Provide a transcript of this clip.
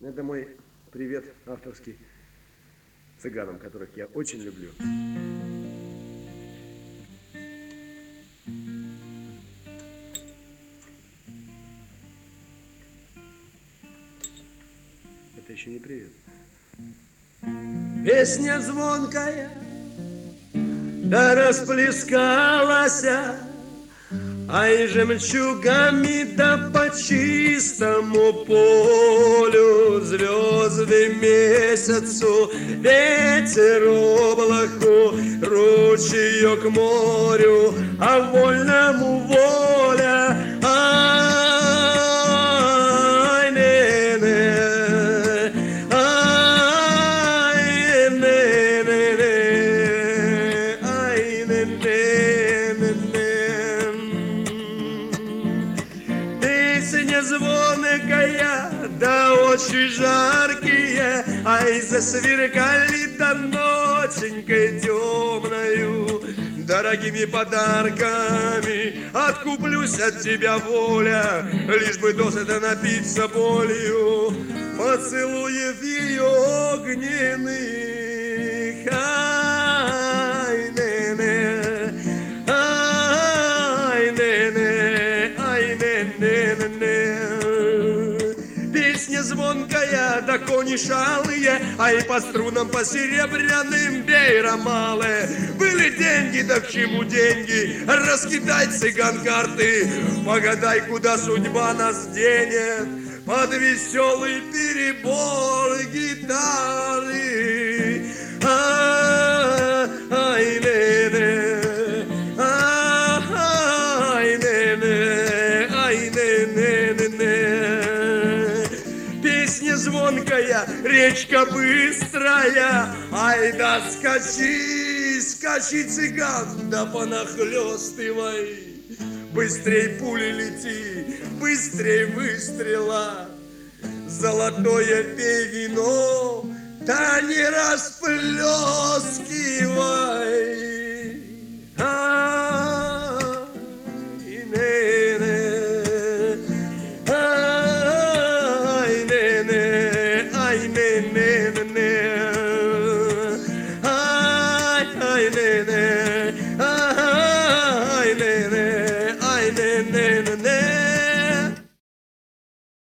Это мой привет авторский цыганам, которых я очень люблю. Это еще не привет. Песня звонкая, да расплескалась, ай жемчугами, да по чистому полю, звезды месяцу, ветер облаку, ручеек морю, а вольному воля. Ай, не-не, ай, не-не-не, ай, не-не-не. Песня звонкая, да очи жаркие, ай, засверкали да ноченькой темною. Дорогими подарками откуплюсь от тебя, воля, лишь бы досыта напиться болью поцелуев ее огненных. Ай, не-не, ай, не-не, ай, не-не-не. Песня звонкая, да кони шалые, ай, по струнам, по серебряным бейрамалы. Были деньги, да к чему деньги? Раскидай, цыган, карты, погадай, куда судьба нас денет. Под веселый перебор гитары. Ай, не-не, ай, не-не, ай, не-не-не. Песня звонкая, речка быстрая, ай да скачи, скачи, цыган, да понахлёстывай. Быстрей пули лети, быстрей выстрела, золотое пей вино, да не расплескивай.